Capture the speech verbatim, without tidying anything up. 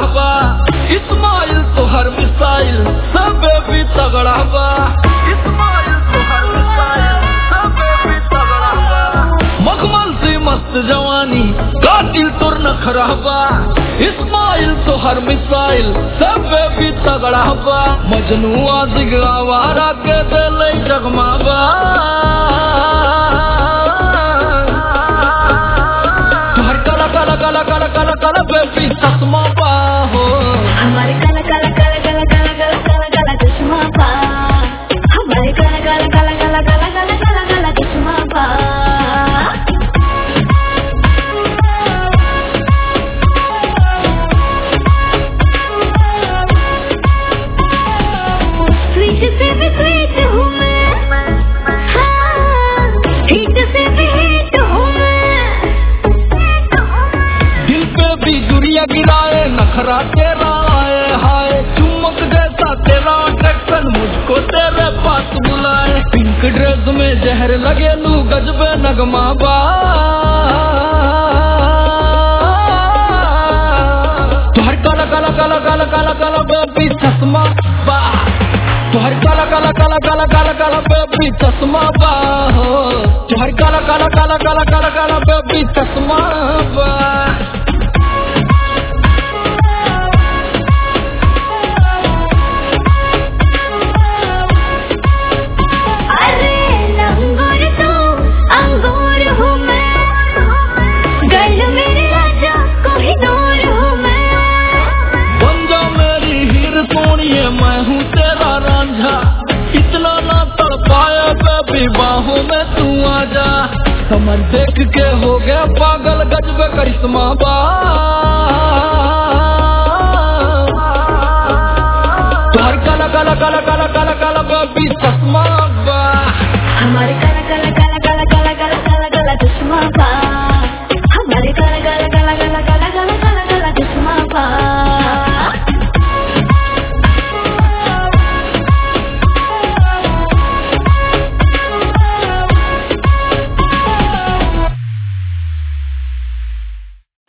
बा, इस्माइल तो हर मिसाइल सब भी तगड़ा बा, इस्माइल तो हर मिसाइल सब भी तगड़ा बा। मखमल से मस्त जवानी कातिल तुर नखरा बा, इस्माइल तो हर मिसाइल सब भी तगड़ा बा। मजनू आशिक आवारा के दिल जगमा बा, काला काला काला काला काला काला बेबी चश्मा पा हो, हमारे काला काला काला काला काला काला काला काला चश्मा पा, हमारे काला काला काला काला काला काला काला काला चश्मा पा। स्वीट से भी स्वीट हूँ मैं, हाँ, हीट से भी हीट हूँ मैं, बिजुरिया गिराए नखरा तेरा आए हाय, चुम्बक जैसा तेरा अट्रैक्शन मुझको तेरे पास बुलाए। पिंक ड्रेस में जहर लगे लू गजबे नगमा बा, तुहर काला काला काला काला काला काला बेबी चश्मा बा, तुहर काला काला काला काला काला काला बेबी चश्मा बा हो, तुहर काला काला काला काला काला काला बेबी चश्मा बा। मैं हूँ तेरा रांझा, इतना ना तड़ पाया बेबी बाहों में तू आजा। समर देख के हो गया पागल गजब करिश्मा बा।